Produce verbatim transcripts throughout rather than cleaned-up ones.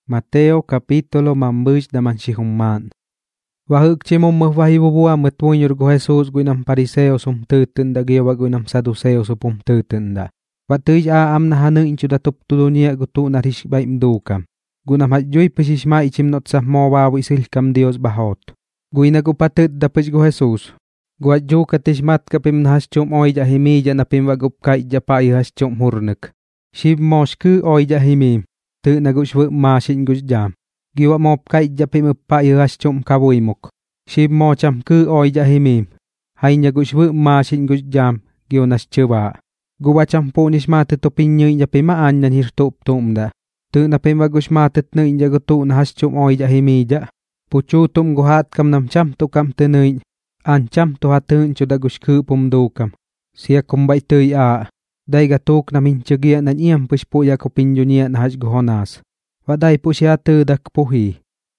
Mateo capítulo mambuch da manchihumman. Wahuk chimum mahwahibuwa matwunyur go Jesus guinam pariseos um tutun da giwa guinam saduceos upum tutun da. Watuj a am na hanu inchu da tup tulunia gutu na rish ba imdukam. Gunam hadjuy pesishma ichim not sa mawa wisilkam Dios bahot. Guina gu patut da pech go Jesus. Guadju katishmat kapim nahas-chum oija himija na pim wagupka ija pa ihas-chum hurnek. Shib moshku oija himim. Tu na gushwu mashin gusjam. Giwa mopka ija pim pa ihas-chum kabuimuk. Shib mocham ku oija himim. Hainya gushwu mashin gusjam. Giwa naschwa. Guwa champu nishmat tupinyo ija pima anyan hirtup tumda. Tu na pim wagushmat tnu ija gutu nahas-chum oija himija. Puchu tum guhat kam nam cham tu kam tenuin. Ancham tu hatun chu da gushku pumdukam. Sia kumbai tui a. Dai gatuk na minchagia na iyam pushpu ya kupinjunia na haj guhonas. Wadai pushya tu dak puhi.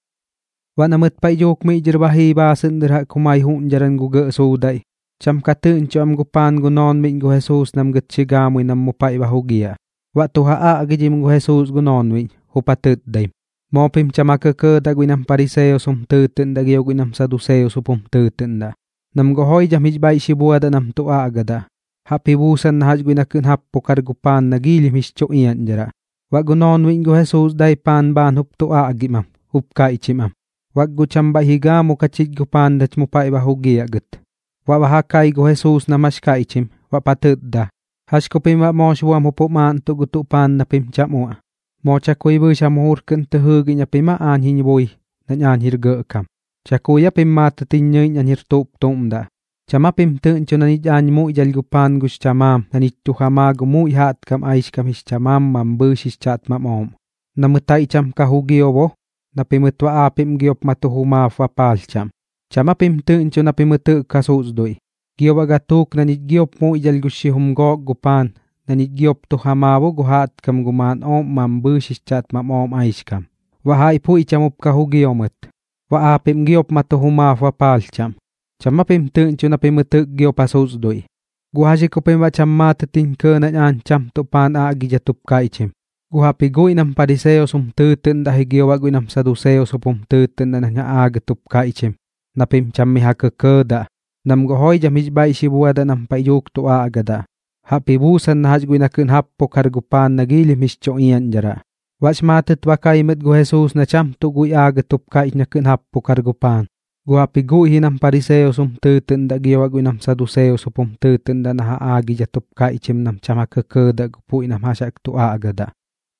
Wanamut pa yok mi jirbahi basen dirha kumai hun jaran guga sudai. Cham katun chu am gupan gunon min gu Jesus nam gutchigamu nam mupai bahugia. Watu haa agijim gu Jesus gunon min hupatut daim. Mopim chamakaka da guinam pariseos um tutun da giyo guinam saduceos upum tutun da. Nam gohoy jamij bay shibua da nam tuwa agada. Hapibusan na haj guinakun happo kargupan na gilim hischo iyan jara. Wag gunon wing go Jesus day pan ban hup tuwa agimam, hup ka ichimam. Wag gu chamba higamu kachit gupan da chmupa iba hugi agat. Wabahakay go Jesus na mas ka ichim, wapatut da. Hashkupim wa moshuam hupuman tu gutupan na pim chamua. Mo chakuy bu shamur kun tuhugi nya pima an hinboy na nyan hirga kam. Chakuya pim mata tinyoy nyan hirtup tumda. Chama pim tun chunanit an mu ijalgupan gus chamam nanit tuhamagu mu ihat kam aish kam his chamam mambu shis chat mamom. Namutay cham kahugiobo na pimutwa apim giop matuhuma fapal cham. Chama pim tun chunapimutu kasusdoy. Gioba gatuk nanit giop mu ijalgushi humgo gupan. Nanit giop tu hamawo guhat kam guman om mambu shis-chat mamom aiskam. Wahai pu ichamup kahugiomet. Wa apim giop matuhuma fapal cham. Chamapim tun chunapimutuk giop asusdoy. Guhajikupim wa chammat tinke na an cham tupan agijatup kaichim. Guhapigoy nam pariseos um tutun dahi giowa guinam saduceos upum tutun na nga agatup kaichim. Napim chammihakakada. Nam gohoy jamijbay shibuada nam payuk tuwa agada. Hapibusan na haj guinakun happo kargupan na gilim hischo iyan jara. Wach matit wakaimet go Jesus na cham tu guy agatup kait na kun happo kargupan. Guhapigoy hinam pariseos um tutun da giwa guinam saduceos upum tutun da nahaagi jatup kaichim nam chamakakada gupuy nam hasak tuwa agada.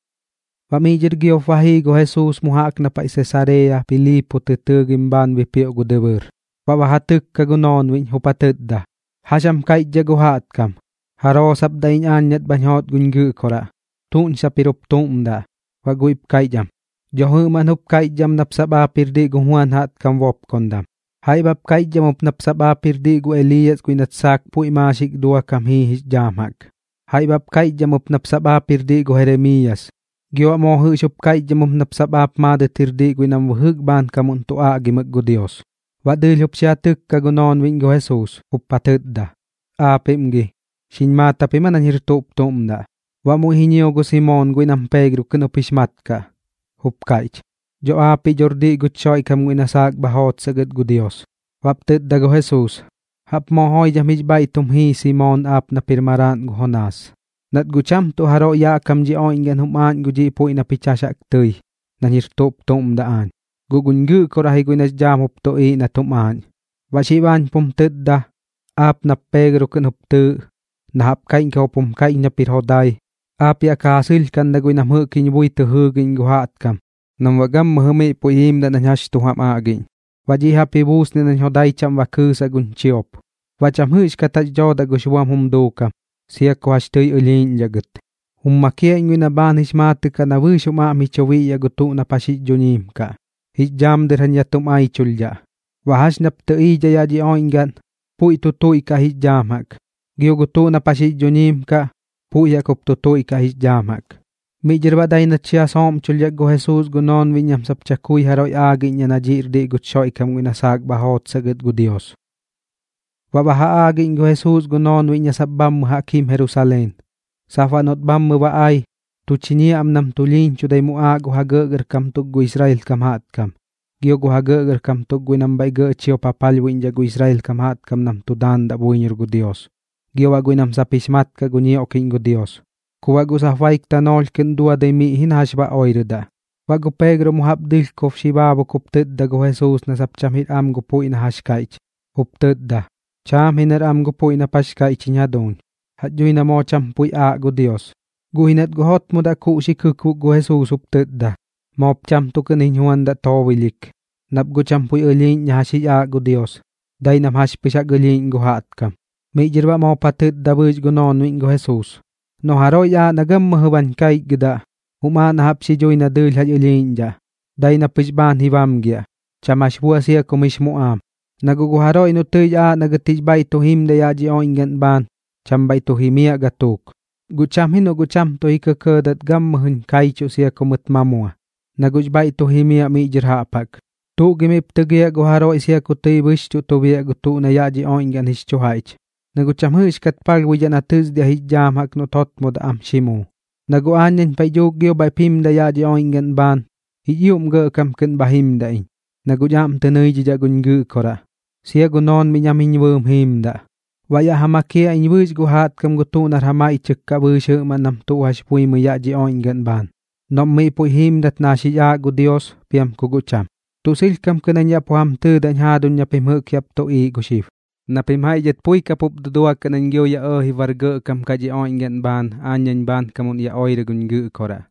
Wamijir giyo fahi go Jesus muhak na pa Cesarea Pilipo tutugim ban wipio gudeber. Wawahatuk kagunon win hupatut da. Hasham kait jaguhat kam. Haro sabdain anyat banyot gungu kora. Tun sa pirup tumda. Waguip kaijam. Johu manup kaijam napsaba pirdi guhuan hat kam wop kondam. Haibab kaijam up napsaba pirdi gu Elias guinatsak pu imasik dua kam hi his jamhak. Haibab kaijam up napsaba pirdi gu Jeremias. Giwa mohu sup kaijam up napsaba mada tirdi guinam wuhug ban kam untua agimag gu Dios. Wadil hup siyatuk kagunon wing gu Jesus. Upatut da. Apim gi. Sin mata piman hirtup tumda. Wamu hinyo go Simon guinam Pedro kunupishmat ka. Hupkaich. Jo api jordi gutsoy kam guinasak bahot sagad gu Dios. Waptut da go Jesus. Hap mohoy jamijbay tumhi Simon ap na pirmaran gu Honas. Nat gucham tu haro ya kam ji oingan human guji po inapichasak tuy. Nan hirtup tumdaan. Gugungu korahi guinas jam hup toi na tuman. Wasiban pumtut da. Ap na Pedro kunuptu. Nahap kain ka upum kain na pirhoday. Api akasil kan na guinam hukin buy tuhugin guhat kam. Nam wagam mahumi po him na nanyash tuham agin. Waji hapi bus ni nanyoday cham waku sa gunchiop. Wacham hush kataj joda gushuam humdukam. Siya kuhashtoy ulin jagat. Hummakia ingo na banish matu ka na wishum ami chawi yagutu na pasit junim ka. Hijam dirhan yatum ay chulja. Wahash napto ija yaji oingan. Pu itutuy ka hijamak. Giyogutu na pasit junim ka. Puya kup tutuy ka hijamak. Mijirbaday na siya som chulya go Jesus gunon vinyam sapchakuy haroy agi niya na jirdi gutsyoy kam winasag bahot sagad gu Dios. Wabaha agi go Jesus gunon vinya sabbam hakim Jerusalem. Safanot bam mabaay. tu chinia am nam tu lin chu dai mu a gu ha ge ger kam tu gu Israel kam hat kam gio gu ha ge ger kam tu gu nam bai ge chio papal win ja gu Israel kam hat kam nam tu dan da buinir gu Dios gio wa gu nam sa pismat ka gu ni okin gu Dios ku wa gu sa faik tanol ken dua dai mi hin hashba oirda wa gu Pedro mu hab dil kof shibabo kuptet da gu Jesus na sap cham hit am gu pu ina hashkaich uptet da cham hinar am gu pu ina pashkaich nya don hat ju ina mo cham pui a gu Dios gu hinat gu hot mu da ku shi ku gu Jesus uptet da mop cham tu ken huan da to wilik nap gu cham pui elin nya shi a gu Dios dai nam hash pisha gelin gu hat kam mi jirba mo patet da buj gu non win gu Jesus no haro ya nagam mahban kai gida uma na hap si joy na dul ha elin ja dai na pishban hiwam gya chamash bua sia kumish mu am nagugu haro inu tuy a nagatij bai to him da ya ji oingan ban cham bai to himia gatuk gu cham hino gu cham to hikaka dat gam mahun kai chu sia kumut mamua naguj bai to himia mi jirha pak tu gimip tagya gu haro isia ku tuy wish chu to bia gu tu na ya ji oingan his chu haich nagu cham hish kat pal wijan atus dia hijam hak no tot mod am shimu nagu anyen pai jog gyo bai pim da ya ji oingan ban hiyum ge kam ken bahim da in nagu jam tenei ji jagun gu kora sia gu non mi nyam hin wum him da waya hamakia in wis gu hat kam gu tu nar hama ichik ka bu she manam tu hash pui mu ya ji oingan ban nom mi pui him dat na shi ya gu Dios piam ku gu cham tu sil kam kenanya pam tu dan ha dunya pim hu kyap to i gu shif na pim hai jet pui kapup dua kenan gyo ya o hi warga kam ka ji oingan ban anyen ban kamun ya oire gun gu kora